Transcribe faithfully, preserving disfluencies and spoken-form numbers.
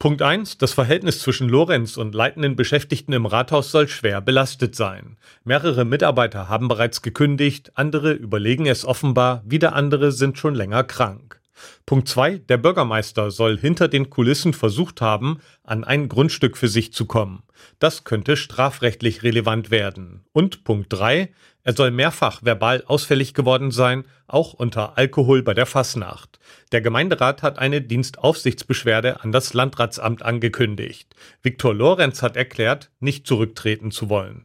Punkt eins. Das Verhältnis zwischen Lorenz und leitenden Beschäftigten im Rathaus soll schwer belastet sein. Mehrere Mitarbeiter haben bereits gekündigt, andere überlegen es offenbar, wieder andere sind schon länger krank. Punkt zwei. Der Bürgermeister soll hinter den Kulissen versucht haben, an ein Grundstück für sich zu kommen. Das könnte strafrechtlich relevant werden. Und Punkt drei. Er soll mehrfach verbal ausfällig geworden sein, auch unter Alkohol bei der Fasnacht. Der Gemeinderat hat eine Dienstaufsichtsbeschwerde an das Landratsamt angekündigt. Viktor Lorenz hat erklärt, nicht zurücktreten zu wollen.